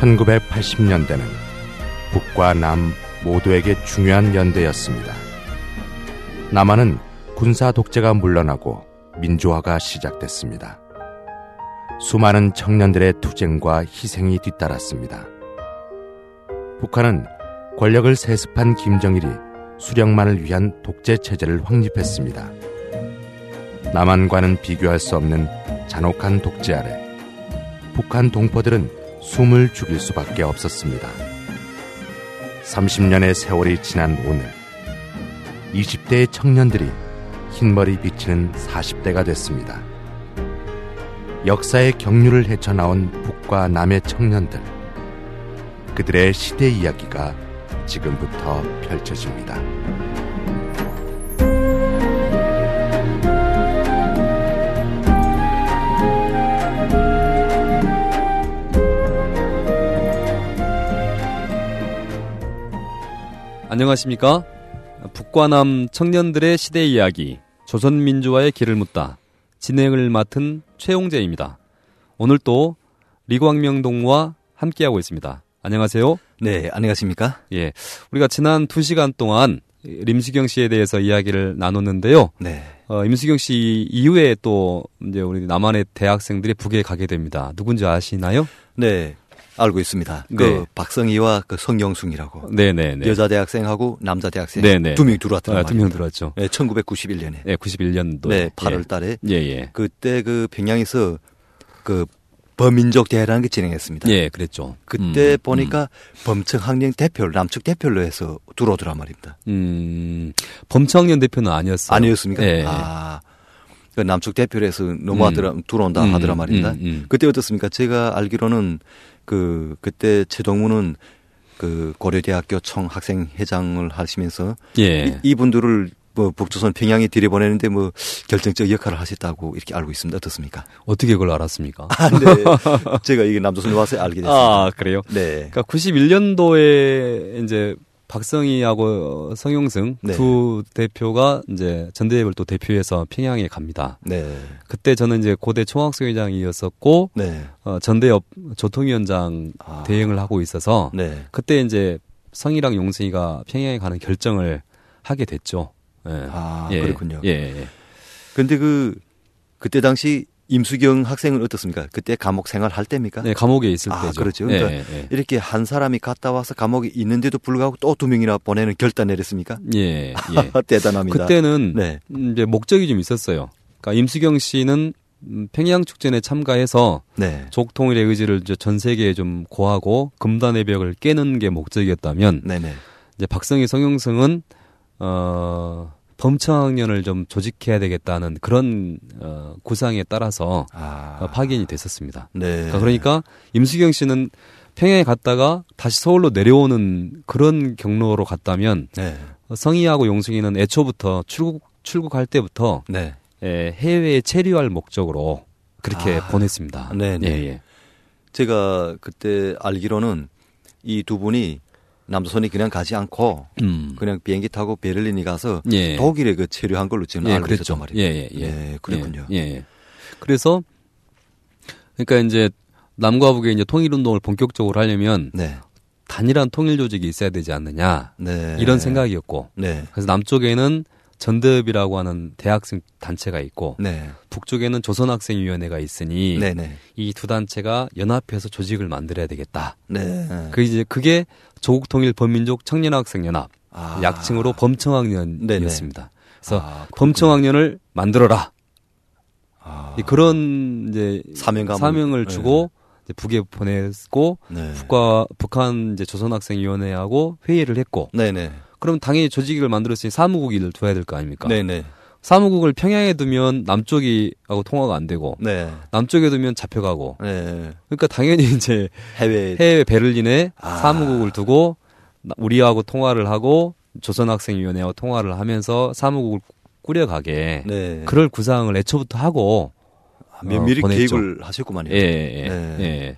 1980년대는 북과 남 모두에게 중요한 연대였습니다. 남한은 군사 독재가 물러나고 민주화가 시작됐습니다. 수많은 청년들의 투쟁과 희생이 뒤따랐습니다. 북한은 권력을 세습한 김정일이 수령만을 위한 독재 체제를 확립했습니다. 남한과는 비교할 수 없는 잔혹한 독재 아래 북한 동포들은 숨을 죽일 수밖에 없었습니다. 30년의 세월이 지난 오늘 20대의 청년들이 흰머리 비치는 40대가 됐습니다. 역사의 경륜을 헤쳐나온 북과 남의 청년들, 그들의 시대 이야기가 지금부터 펼쳐집니다. 안녕하십니까? 북과 남 청년들의 시대 이야기, 조선민주화의 길을 묻다. 진행을 맡은 최용재입니다. 오늘 또 리광명 동무와 함께하고 있습니다. 안녕하세요. 네, 안녕하십니까? 예, 우리가 지난 2시간 동안 임수경 씨에 대해서 이야기를 나눴는데요. 네. 임수경 씨 이후에 또 이제 우리 남한의 대학생들이 북에 가게 됩니다. 누군지 아시나요? 네, 알고 있습니다. 네. 그 박성희와 그 성영숙이라고. 네네네. 여자 대학생하고 남자 대학생. 네네. 두 명이 들어왔더라고요. 두 명 들어왔죠. 네, 1991년에. 네, 91년도. 네, 8월 달에. 예, 예. 그때 그 평양에서 그 범민족 대회라는 게 진행했습니다. 예, 그랬죠. 그때 보니까 범청학령 대표를, 남측 대표로 해서 들어오더란 말입니다. 범청학령 대표는 아니었어요. 아니었습니까? 예. 그 남측 대표로 해서 들어온다 하더란 말입니다. 그때 어떻습니까? 제가 알기로는 그때 최동무는 그 고려대학교 총학생회장을 하시면서 예. 이분들을 북조선 평양에 들여보내는데 결정적 역할을 하셨다고 이렇게 알고 있습니다. 어떻습니까? 어떻게 그걸 알았습니까? 네. 제가 이게 남조선에 와서 알게 됐습니다. 아, 그래요? 네. 그러니까 91년도에 이제 박성희하고 성용승 네. 두 대표가 이제 전대협을 또 대표해서 평양에 갑니다. 네. 그때 저는 이제 고대 총학생회장이었었고, 네. 전대협 조통위원장 대행을 하고 있어서, 네. 그때 이제 성희랑 용승이가 평양에 가는 결정을 하게 됐죠. 예. 예. 그렇군요. 예, 예. 근데 그때 당시 임수경 학생은 어떻습니까? 그때 감옥 생활할 때입니까? 네, 감옥에 있을 때죠. 그렇죠. 그러니까 예. 이렇게 한 사람이 갔다 와서 감옥에 있는데도 불구하고 또 두 명이나 보내는 결단 내렸습니까? 예, 예. 대단합니다. 그때는 네. 이제 목적이 좀 있었어요. 그러니까 임수경 씨는 평양 축전에 참가해서 네. 조국 통일의 의지를 전 세계에 좀 고하고 금단의 벽을 깨는 게 목적이었다면, 네네. 이제 박성희 성용승은 범청학년을 좀 조직해야 되겠다는 그런 구상에 따라서 파견이 됐었습니다. 네. 그러니까 임수경 씨는 평양에 갔다가 다시 서울로 내려오는 그런 경로로 갔다면, 네. 성희하고 용승이는 애초부터 출국할 때부터 네. 해외에 체류할 목적으로 그렇게 보냈습니다. 네. 예. 제가 그때 알기로는 이 두 분이 남조선이 그냥 가지 않고 그냥 비행기 타고 베를린에 가서 예. 독일에 체류한 걸로 저는 알고 있었단 말이에요. 예. 그렇군요. 예. 그래서 그러니까 이제 남과 북의 이제 통일 운동을 본격적으로 하려면 네. 단일한 통일 조직이 있어야 되지 않느냐. 네. 이런 생각이었고. 네. 그래서 남쪽에는 전대협이라고 하는 대학생 단체가 있고, 네. 북쪽에는 조선학생위원회가 있으니 네네. 이 두 단체가 연합해서 조직을 만들어야 되겠다. 네. 그게 조국통일 범민족 청년학생연합, 약칭으로 범청학년이었습니다. 그래서 범청학년을 만들어라. 그런 이제 사명을 주고 이제 북에 보냈고, 네. 북한 이제 조선학생위원회하고 회의를 했고, 네네. 그럼 당연히 조직을 만들었으니 사무국을 둬야 될 거 아닙니까? 네네. 사무국을 평양에 두면 남쪽하고 통화가 안 되고, 네. 남쪽에 두면 잡혀가고. 네. 그러니까 당연히 이제 해외 베를린에 사무국을 두고 우리하고 통화를 하고 조선학생위원회와 통화를 하면서 사무국을 꾸려가게. 네. 그럴 구상을 애초부터 하고 면밀히 보냈죠. 계획을 하셨구만요. 예.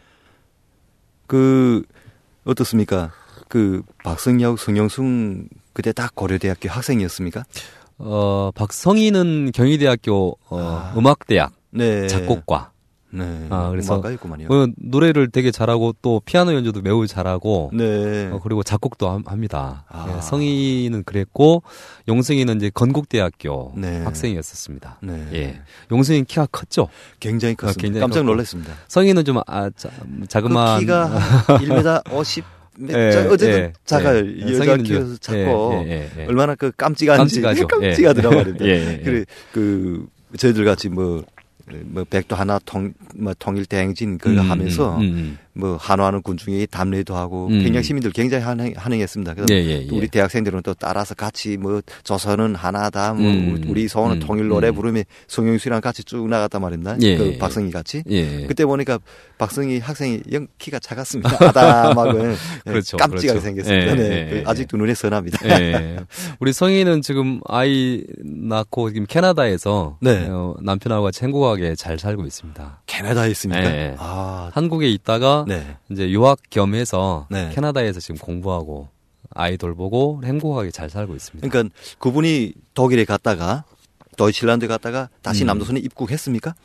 어떻습니까? 박성희하고 성영승 그때 딱 고려대학교 학생이었습니까? 박성희는 경희대학교 음악대학 네. 작곡과, 네. 그래서 음악가였구만요. 노래를 되게 잘하고 또 피아노 연주도 매우 잘하고 네. 그리고 작곡도 합니다. 예, 성희는 그랬고 용승이는 이제 건국대학교 네. 학생이었었습니다. 네. 예. 용승이는 키가 컸죠? 굉장히 컸습니다. 굉장히 깜짝 컸고. 놀랐습니다. 성희는 좀 자그마한 그 키가 1m 50 어쨌든 작아요. 여자 키여서 작고 얼마나 그 깜찍한지 깜찍하더라 말입니다. 그래 저희들 같이 뭐 백도 하나 통일 대행진 그거 하면서 뭐 한화하는 군중이 담례도 하고 굉장히 시민들 굉장히 환영했습니다. 그래서 우리 대학생들은 또 따라서 같이 뭐 조선은 하나다, 뭐 우리 서원은 통일 노래 부르며 송영수랑 같이 쭉 나갔단 말입니다. 그 박성희 같이. 그때 보니까 박성희 학생이 키가 작았습니다. 아담하고 그렇죠, 깜찍하게 그렇죠. 생겼습니다. 네. 아직도 눈에 선합니다. 우리 성희는 지금 아이 낳고 지금 캐나다에서 남편하고 같이 행복하게 잘 살고 있습니다. 캐나다에 있습니까? 네. 한국에 있다가 이제 유학 겸해서 캐나다에서 지금 공부하고 아이 돌보고 행복하게 잘 살고 있습니다. 그러니까 그분이 독일에 갔다가 도이칠란드 갔다가 다시 남조선에 입국했습니까?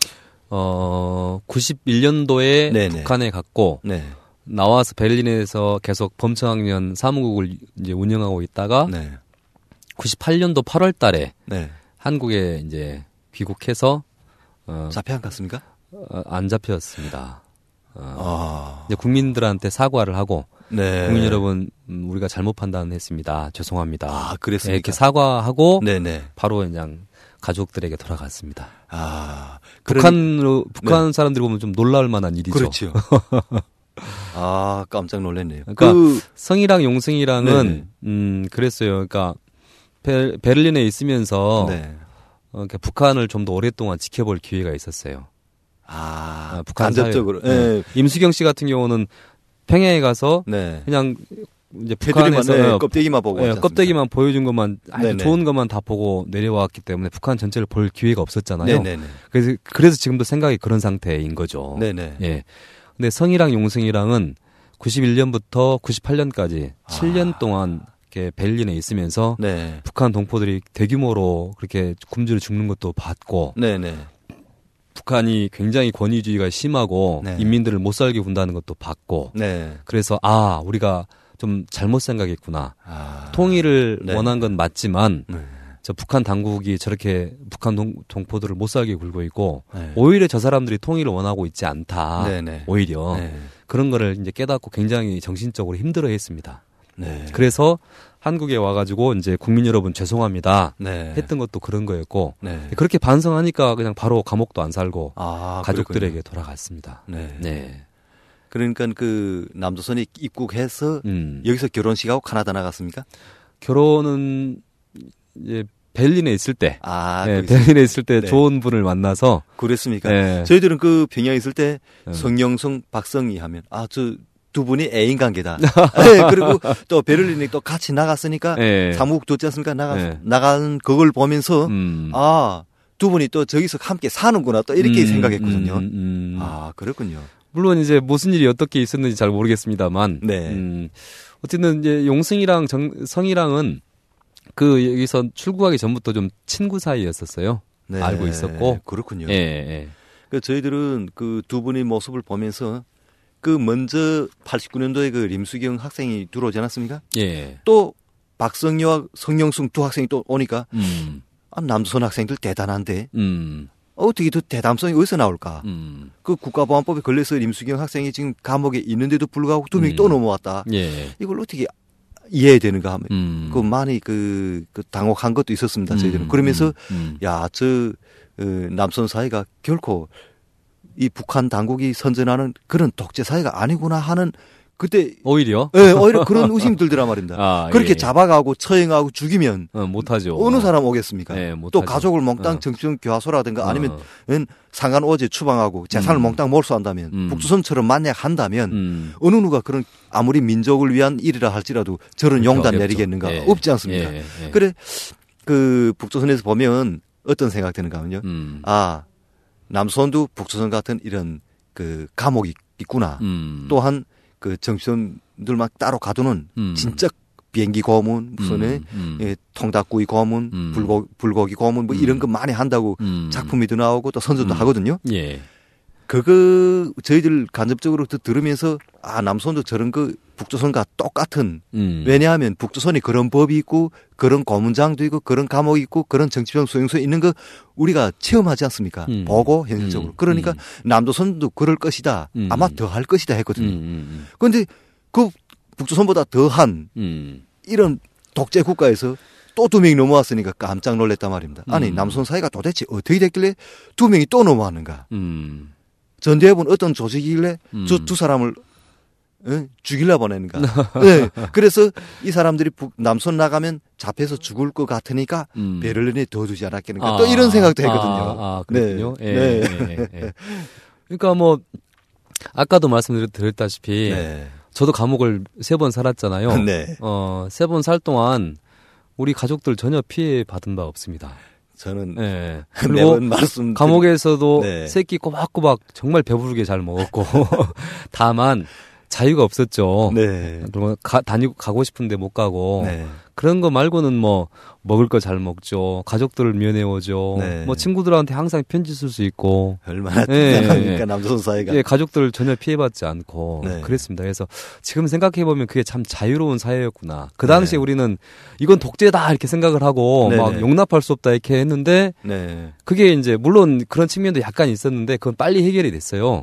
91년도에 북한에 갔고 나와서 베를린에서 계속 범청학년 사무국을 이제 운영하고 있다가 98년도 8월 달에 한국에 이제 귀국해서 잡혀 안 갔습니까? 안 잡혔습니다. 이제 국민들한테 사과를 하고 국민 여러분 우리가 잘못 판단했습니다. 죄송합니다. 그랬습니까? 이렇게 사과하고 바로 그냥 가족들에게 돌아갔습니다. 북한 사람들이 보면 좀 놀라울 만한 일이죠. 그렇죠. 깜짝 놀랐네요. 그러니까 성희랑 용승이랑은 그랬어요. 그러니까 베를린에 있으면서 그러니까 북한을 좀 더 오랫동안 지켜볼 기회가 있었어요. 북한 간접적으로. 임수경 씨 같은 경우는 평양에 가서 그냥 이제 북한에서 껍데기만 보고 껍데기만 보여준 것만 좋은 것만 다 보고 내려왔기 때문에 북한 전체를 볼 기회가 없었잖아요. 그래서 지금도 생각이 그런 상태인 거죠. 예. 근데 성희랑 용승이랑은 91년부터 98년까지 7년 동안 이렇게 베를린에 있으면서 북한 동포들이 대규모로 그렇게 굶주려 죽는 것도 봤고 북한이 굉장히 권위주의가 심하고 인민들을 못 살게 군다는 것도 봤고 그래서 우리가 좀 잘못 생각했구나. 통일을 원한 건 맞지만 저 북한 당국이 저렇게 북한 동포들을 못 살게 굴고 있고 오히려 저 사람들이 통일을 원하고 있지 않다. 오히려 그런 거를 이제 깨닫고 굉장히 정신적으로 힘들어했습니다. 그래서 한국에 와가지고 이제 국민 여러분 죄송합니다 했던 것도 그런 거였고 그렇게 반성하니까 그냥 바로 감옥도 안 살고 가족들에게 그렇군요. 돌아갔습니다. 그러니까 그 남조선이 입국해서 여기서 결혼식하고 캐나다 나갔습니까? 결혼은 이제 베를린에 있을 때, 베를린에 있을 때 좋은 분을 만나서 그랬습니까? 저희들은 그 평양에 있을 때 성영성, 박성희 하면 저 두 분이 애인 관계다. 그리고 또 베를린에 또 같이 나갔으니까 사무국 뒀지 않습니까? 나간 그걸 보면서 두 분이 또 저기서 함께 사는구나 또 이렇게 생각했거든요. 그렇군요. 물론 이제 무슨 일이 어떻게 있었는지 잘 모르겠습니다만, 어쨌든 이제 용승이랑 성희랑은 그 여기서 출국하기 전부터 좀 친구 사이였었어요. 알고 있었고. 그렇군요. 그 저희들은 그 두 분의 모습을 보면서 그 먼저 89년도에 그 림수경 학생이 들어오지 않았습니까? 또 박성희와 성영승 두 학생이 또 오니까 남조선 학생들 대단한데 어떻게 더 대담성이 어디서 나올까? 그 국가보안법에 걸려서 림수경 학생이 지금 감옥에 있는데도 불구하고 두 명이 또 넘어왔다. 이걸 어떻게 이해해야 되는가 하면 그 많이 그 당혹한 것도 있었습니다. 저희들은 그러면서 남선 사회가 결코 이 북한 당국이 선전하는 그런 독재 사회가 아니구나 하는 그때 오히려 오히려 그런 의심이 들더라 말입니다. 그렇게 잡아가고 처형하고 죽이면 못하죠. 어느 사람 오겠습니까? 또 가족을 몽땅 정치적 교화소라든가 아니면 상간 오제 추방하고 재산을 몽땅 몰수한다면 북조선처럼 만약 한다면 어느 누가 그런 아무리 민족을 위한 일이라 할지라도 저런 용단 내리겠는가 없지 않습니까? 그래 그 북조선에서 보면 어떤 생각 드는가 하면요. 남조선도 북조선 같은 이런 그 감옥이 있구나. 또한 그 정치원들만 따로 가두는 진짜 비행기 고문, 무슨 통닭구이 고문, 불고기 고문 뭐 이런 거 많이 한다고 작품에도 나오고 또 선전도 하거든요. 그거 저희들 간접적으로 들으면서 남손도 저런 거 북조선과 똑같은 왜냐하면 북조선이 그런 법이 있고 그런 고문장도 있고 그런 감옥이 있고 그런 정치병 수용소에 있는 거 우리가 체험하지 않습니까? 보고 현실적으로. 그러니까 남조선도 그럴 것이다. 아마 더 할 것이다 했거든요. 그런데 그 북조선보다 더한 이런 독재 국가에서 또 2명이 넘어왔으니까 깜짝 놀랐단 말입니다. 아니 남손 사이가 도대체 어떻게 됐길래 2명이 또 넘어왔는가? 전대협은 어떤 조직이길래 저 두 사람을 죽일라 보내는가? 네. 그래서 이 사람들이 남손 나가면 잡혀서 죽을 것 같으니까 베를린에 더 두지 않았겠는가? 또 이런 생각도 했거든요. 그렇군요. 네. 예. 그러니까 뭐 아까도 말씀드렸다시피 저도 감옥을 3번 살았잖아요. 네. 3번 살 동안 우리 가족들 전혀 피해 받은 바 없습니다. 저는 그리고 감옥에서도 새끼 꼬박꼬박 정말 배부르게 잘 먹었고 다만 자유가 없었죠. 네. 그리고 가고 싶은데 못 가고 그런 거 말고는 뭐 먹을 거 잘 먹죠. 가족들을 면회오죠. 뭐 친구들한테 항상 편지 쓸 수 있고 얼마나 대단합니까 남조선 사회가. 가족들 전혀 피해받지 않고 그랬습니다. 그래서 지금 생각해 보면 그게 참 자유로운 사회였구나. 그 당시에 우리는 이건 독재다 이렇게 생각을 하고 막 용납할 수 없다 이렇게 했는데 그게 이제 물론 그런 측면도 약간 있었는데 그건 빨리 해결이 됐어요.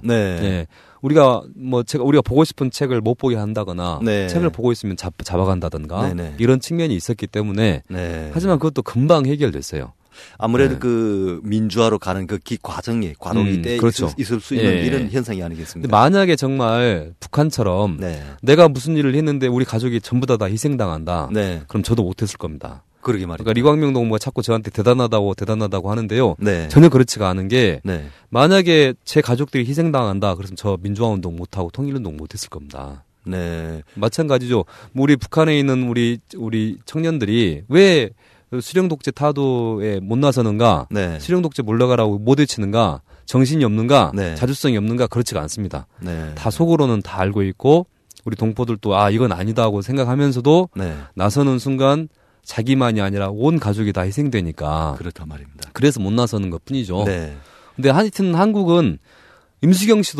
우리가 우리가 보고 싶은 책을 못 보게 한다거나 책을 보고 있으면 잡아간다든가 이런 측면이 있었기 때문에 하지만 그것도 금방 해결됐어요. 아무래도 그 민주화로 가는 그 과정이 과도기 때 그렇죠. 있을 수 있는 이런 현상이 아니겠습니까? 만약에 정말 북한처럼 내가 무슨 일을 했는데 우리 가족이 전부 다 희생당한다. 그럼 저도 못했을 겁니다. 그러게 말이죠. 그러니까 리광명 동무가 자꾸 저한테 대단하다고 하는데요. 전혀 그렇지가 않은 게 만약에 제 가족들이 희생당한다. 그래서 저 민주화운동 못하고 통일운동 못했을 겁니다. 마찬가지죠. 우리 북한에 있는 우리 청년들이 왜 수령 독재 타도에 못 나서는가? 수령 독재 물러가라고 못 외치는가? 정신이 없는가? 자주성이 없는가? 그렇지가 않습니다. 다 속으로는 다 알고 있고 우리 동포들도 이건 아니다 하고 생각하면서도 나서는 순간 자기만이 아니라 온 가족이 다 희생되니까. 그렇단 말입니다. 그래서 못 나서는 것 뿐이죠. 근데 하여튼 한국은 임수경 씨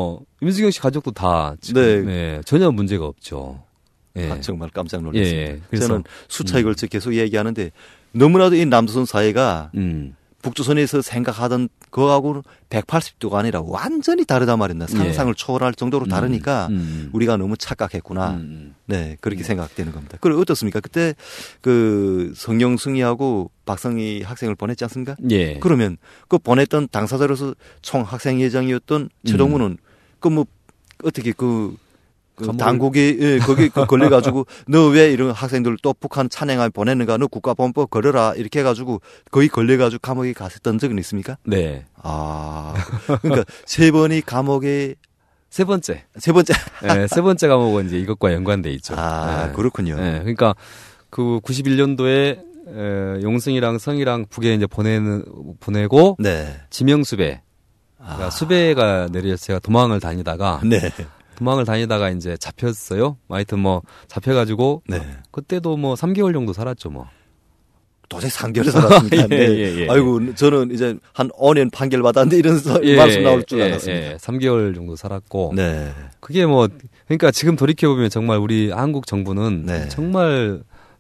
가족도 다 지금 전혀 문제가 없죠. 정말 깜짝 놀랐습니다. 저는 수차에 걸쳐 계속 얘기하는데 너무나도 이 남조선 사회가 북조선에서 생각하던 그거하고는 180도가 아니라 완전히 다르단 말입니다. 상상을 초월할 정도로 다르니까 우리가 너무 착각했구나. 그렇게 생각되는 겁니다. 그리고 어떻습니까? 그때 그 성영승이하고 박성희 학생을 보냈지 않습니까? 그러면 그 보냈던 당사자로서 총학생회장이었던 최동문은 어떻게 당국이 거기 걸려가지고 너 왜 이런 학생들 또 북한 찬양하에 보내는가? 너 국가보안법 걸어라 이렇게 해가지고 거의 걸려가지고 감옥에 갔었던 적은 있습니까? 그러니까 3번이 감옥에 세 번째 감옥은 이제 이것과 연관돼 있죠. 그렇군요. 그러니까 그 91년도에 용승이랑 성이랑 북에 이제 보내고 지명수배, 그러니까 수배가 내려서 제가 도망을 다니다가 이제 잡혔어요. 하여튼 잡혀가지고 그때도 3개월 정도 살았죠. 도대체 3개월 살았습니까? 아이고 저는 이제 한 5년 판결 받았는데 이런 말씀 나올 줄 알았습니다. 3개월 정도 살았고 그게 그러니까 지금 돌이켜 보면 정말 우리 한국 정부는 정말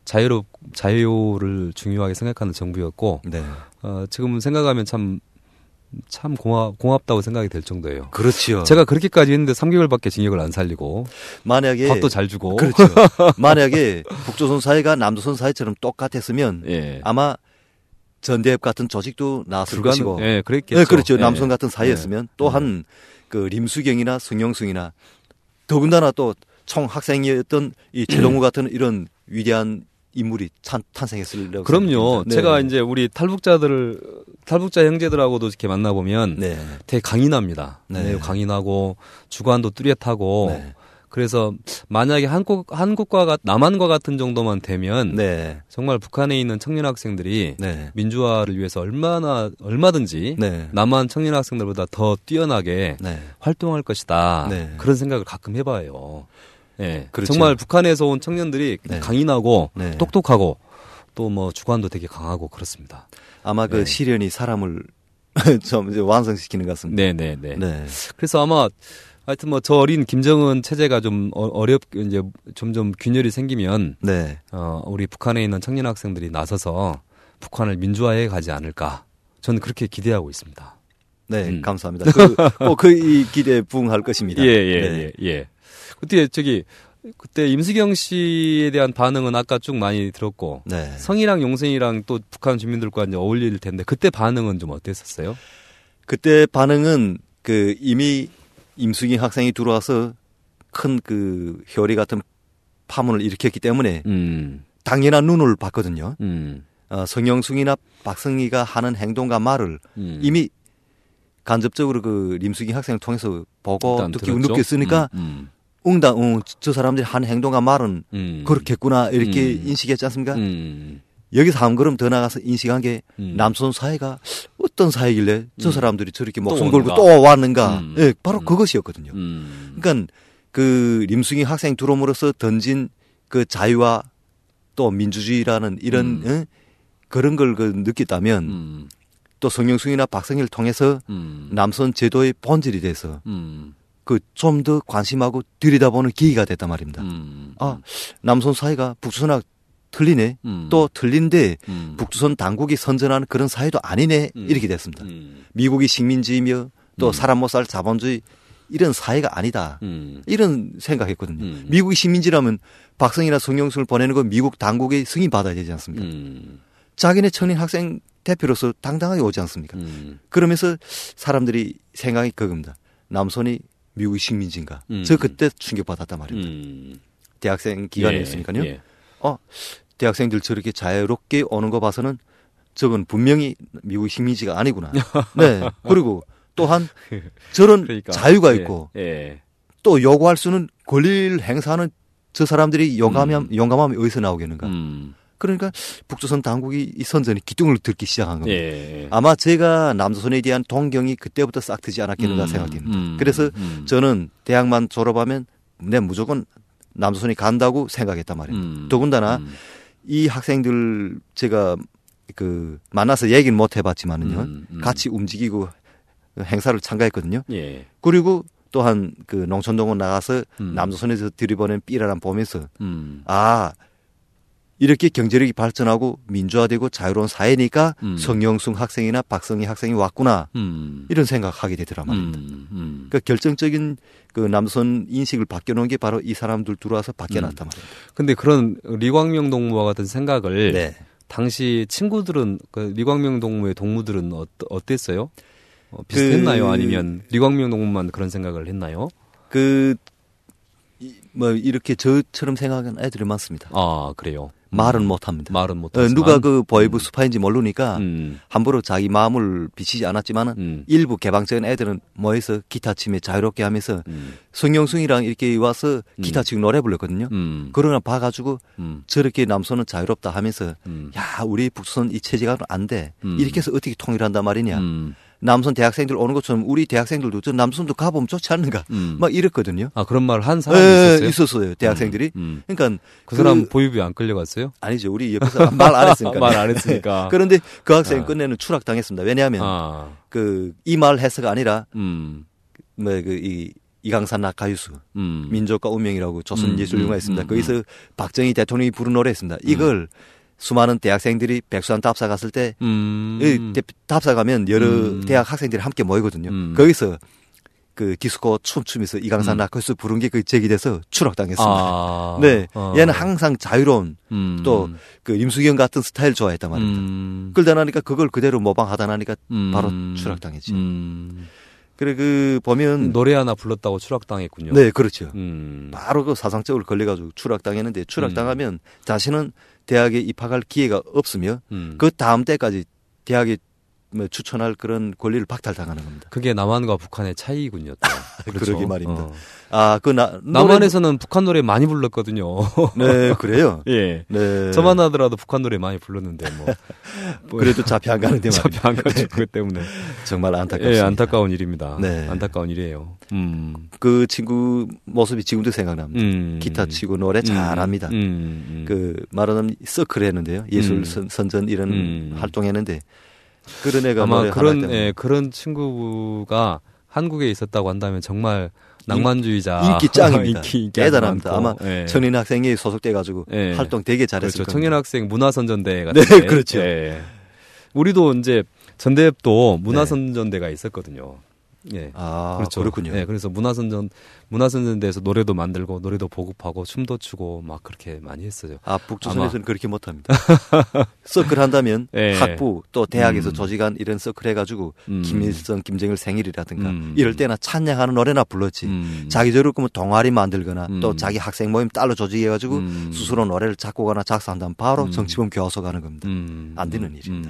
자유를 중요하게 생각하는 정부였고 지금 생각하면 참 고맙다고 생각이 될 정도예요. 그렇죠. 제가 그렇게까지 했는데 3개월밖에 징역을 안 살리고 만약에 밥도 잘 주고 그렇죠. 만약에 북조선 사회가 남조선 사회처럼 똑같았으면 아마 전대협 같은 조직도 나왔을 것이고 그랬겠죠. 그렇죠. 남조선 같은 사회였으면 또한 그 림수경이나 성영승이나 더군다나 또 총학생이었던 이 최동우 같은 이런 위대한 인물이 탄생했으려고. 그럼요. 제가 이제 우리 탈북자 형제들하고도 이렇게 만나보면 되게 강인합니다. 강인하고 주관도 뚜렷하고 그래서 만약에 한국과 남한과 같은 정도만 되면 정말 북한에 있는 청년 학생들이 민주화를 위해서 얼마든지 남한 청년 학생들보다 더 뛰어나게 활동할 것이다. 그런 생각을 가끔 해봐요. 그렇죠. 정말 북한에서 온 청년들이 강인하고 똑똑하고 또 주관도 되게 강하고 그렇습니다. 아마 그 시련이 사람을 좀 이제 완성시키는 것 같습니다. 네네네. 네. 그래서 아마 하여튼 뭐 저 어린 김정은 체제가 좀 이제 점점 균열이 생기면 네. 우리 북한에 있는 청년 학생들이 나서서 북한을 민주화해 가지 않을까. 저는 그렇게 기대하고 있습니다. 네, 감사합니다. 이 기대에 부응할 것입니다. 예. 그때 임수경 씨에 대한 반응은 아까 쭉 많이 들었고, 네. 성이랑 용생이랑 또 북한 주민들과 이제 어울릴 텐데 그때 반응은 좀 어땠었어요? 그때 반응은 이미 임수경 학생이 들어와서 큰 혈이 같은 파문을 일으켰기 때문에 당연한 눈을 봤거든요. 성영숭이나 박성희가 하는 행동과 말을 이미 간접적으로 임수경 학생을 통해서 보고 듣기고 느꼈으니까 저 사람들이 하는 행동과 말은 그렇겠구나 이렇게 인식했지 않습니까? 여기서 한 걸음 더 나가서 인식한 게 남손 사회가 어떤 사회길래 저 사람들이 저렇게 목숨 걸고 또 왔는가. 예, 바로 그것이었거든요. 그러니까 림숭이 학생 들어옴으로써 던진 자유와 또 민주주의라는 이런 그런 걸 느꼈다면 또 성영숭이나 박성희를 통해서 남손 제도의 본질이 돼서 좀 더 관심하고 들여다보는 계기가 됐단 말입니다. 남손 사회가 북조선하고 틀리네. 또 틀린데 북조선 당국이 선전하는 그런 사회도 아니네. 이렇게 됐습니다. 미국이 식민지이며 또 사람 못 살 자본주의 이런 사회가 아니다. 이런 생각했거든요. 미국이 식민지라면 박성희나 성영숭을 보내는 건 미국 당국의 승인 받아야 되지 않습니까? 자기네 청년 학생 대표로서 당당하게 오지 않습니까? 그러면서 사람들이 생각이 그겁니다. 남손이 미국의 식민지인가? 저 그때 충격받았단 말입니다. 대학생 기간이었으니까요. 예. 대학생들 저렇게 자유롭게 오는 거 봐서는 저건 분명히 미국의 식민지가 아니구나. 네. 그리고 또한 저런 자유가 있고 또 요구할 수는 권리를 행사하는 저 사람들이 용감함이 어디서 나오겠는가. 그러니까 북조선 당국이 이 선전에 기둥을 들기 시작한 겁니다. 아마 제가 남조선에 대한 동경이 그때부터 싹 트지 않았겠는가 생각됩니다. 그래서 저는 대학만 졸업하면 무조건 남조선이 간다고 생각했단 말입니다. 더군다나 이 학생들 제가 만나서 얘기는 못 해봤지만은요. 같이 움직이고 행사를 참가했거든요. 그리고 또한 농촌동원 나가서 남조선에서 들이보낸 삐라람 보면서 이렇게 경제력이 발전하고 민주화되고 자유로운 사회니까 성영숭 학생이나 박성희 학생이 왔구나 이런 생각하게 되더란 말입니다. 그러니까 결정적인 남선 인식을 바뀌어놓은 게 바로 이 사람들 들어와서 바뀌어놨단 말입니다. 근데 그런 리광명 동무와 같은 생각을 당시 친구들은 리광명 동무의 동무들은 어땠어요? 비슷했나요? 아니면 리광명 동무만 그런 생각을 했나요? 이렇게 저처럼 생각하는 애들이 많습니다. 그래요? 말은 못합니다. 말은 못하지만 누가 보이브 수파인지 모르니까 함부로 자기 마음을 비치지 않았지만은 일부 개방적인 애들은 모여서 기타 치며 자유롭게 하면서 성영숭이랑 이렇게 와서 기타 치고 노래 불렀거든요. 그러나 봐가지고 저렇게 남손은 자유롭다 하면서 야 우리 북조선 이 체제가 안 돼. 이렇게 해서 어떻게 통일한단 말이냐. 남선 대학생들 오는 것처럼 우리 대학생들도 저 남선도 가보면 좋지 않는가 막 이랬거든요. 그런 말을 한 사람이 있었어요? 있었어요. 대학생들이. 그러니까 그 사람 보유비 안 끌려갔어요? 아니죠. 우리 옆에서 말 안 했으니까. 말 안 했으니까. 그런데 그 학생 끝내는 추락당했습니다. 왜냐하면 이 말 해서가 아니라 이강산 낙하유수 민족과 운명이라고 조선예술영화 있습니다. 거기서 박정희 대통령이 부른 노래였습니다. 이걸 수많은 대학생들이 백수한 답사 갔을 때 답사 가면 여러 대학 학생들이 함께 모이거든요. 거기서 디스코 춤추면서 이강산 낙하유수 부른 게 제기돼서 추락당했습니다. 네, 얘는 항상 자유로운 또 임수경 같은 스타일 좋아했단 말입니다. 그러다 나니까 그걸 그대로 모방하다 나니까 바로 추락당했지. 그래 보면 노래 하나 불렀다고 추락당했군요. 네, 그렇죠. 바로 사상적으로 걸려가지고 추락당했는데 추락당하면 자신은 대학에 입학할 기회가 없으며 그 다음 때까지 대학에 추천할 그런 권리를 박탈당하는 겁니다. 그게 남한과 북한의 차이군요. 그렇죠? 그러게 말입니다. 남한에서는 북한 노래 많이 불렀거든요. 네, 그래요? 예. 네. 저만 하더라도 북한 노래 많이 불렀는데 그래도 잡혀 안 가는데 말이에요. 잡혀 안 가죠. 그것 때문에. 정말 안타깝습니다. 예, 안타까운 일입니다. 네. 안타까운 일이에요. 그 친구 모습이 지금도 생각납니다. 기타 치고 노래 잘합니다. 말하자면 서클 했는데요. 예술 선전 이런 활동했는데 그런 애가 아마 그런 친구가 한국에 있었다고 한다면 정말 낭만주의자 인기 짱입니다. 인기 대단합니다. 아마 청년 학생이 소속돼가지고 활동 되게 잘했을 그렇죠. 겁니다. 청년 학생 문화선전대 같은 네, 그렇죠. 우리도 이제 전대협도 문화선전대가 있었거든요. 예. 그렇죠. 그렇군요. 네, 그래서 문화선전대에서 노래도 만들고 노래도 보급하고 춤도 추고 막 그렇게 많이 했어요. 북조선에서는 그렇게 못합니다. 서클 한다면 학부 또 대학에서 조직한 이런 서클 해가지고 김일성, 김정일 생일이라든가 이럴 때나 찬양하는 노래나 불렀지. 자기적으로 그러면 동아리 만들거나 또 자기 학생 모임 딸로 조직해가지고 스스로 노래를 작곡하나 작사한다면 바로 정치범 교화소 가는 겁니다. 안 되는 일입니다.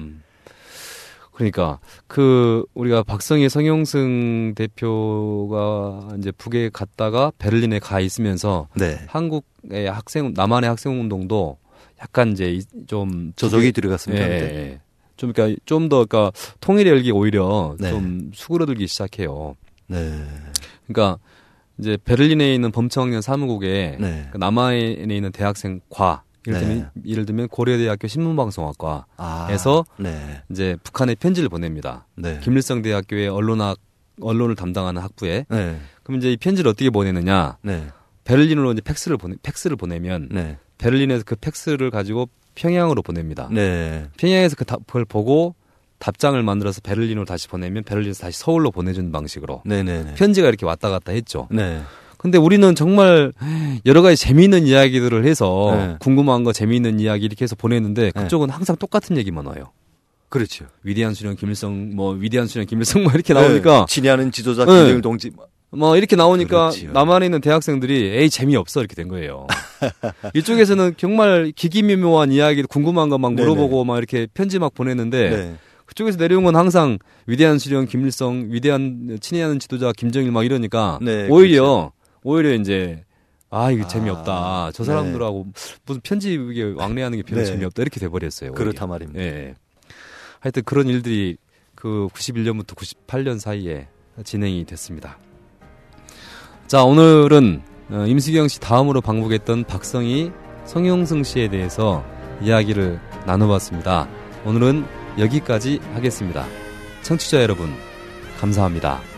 그러니까 우리가 박성희 성형승 대표가 이제 북에 갔다가 베를린에 가 있으면서 한국의 남한의 학생 운동도 약간 이제 좀 저속이 들어갔습니다. 좀 그러니까 좀 더 그러니까 통일의 열기 오히려 좀 수그러들기 시작해요. 그러니까 이제 베를린에 있는 범청학년 사무국에 남한에 있는 대학생과 예를 들면 고려대학교 신문방송학과에서 이제 북한에 편지를 보냅니다. 김일성 대학교의 언론을 담당하는 학부에. 그럼 이제 이 편지를 어떻게 보내느냐? 베를린으로 이제 팩스를 보내면 베를린에서 그 팩스를 가지고 평양으로 보냅니다. 평양에서 그걸 보고 답장을 만들어서 베를린으로 다시 보내면 베를린에서 다시 서울로 보내주는 방식으로 편지가 이렇게 왔다 갔다 했죠. 근데 우리는 정말 여러 가지 재미있는 이야기들을 해서 궁금한 거 재미있는 이야기 이렇게 해서 보냈는데 그쪽은 항상 똑같은 얘기만 와요. 그렇죠. 위대한 수령 김일성 뭐 이렇게 나오니까 친애하는 지도자 김정일 동지 뭐 이렇게 나오니까 그렇지요. 남한에 있는 대학생들이 에이 재미없어 이렇게 된 거예요. 이쪽에서는 정말 기기묘묘한 이야기 궁금한 거 막 물어보고 막 이렇게 편지 막 보냈는데 그쪽에서 내려온 건 항상 위대한 수령 김일성, 위대한 친애하는 지도자 김정일 막 이러니까 오히려 이제 이거 재미없다. 저 사람들하고 무슨 편지 이게 왕래하는 게 별로 재미없다. 이렇게 돼버렸어요. 그렇다 말입니다. 하여튼 그런 일들이 그 91년부터 98년 사이에 진행이 됐습니다. 자, 오늘은 임수경 씨 다음으로 방북했던 박성희, 성형승 씨에 대해서 이야기를 나눠봤습니다. 오늘은 여기까지 하겠습니다. 청취자 여러분, 감사합니다.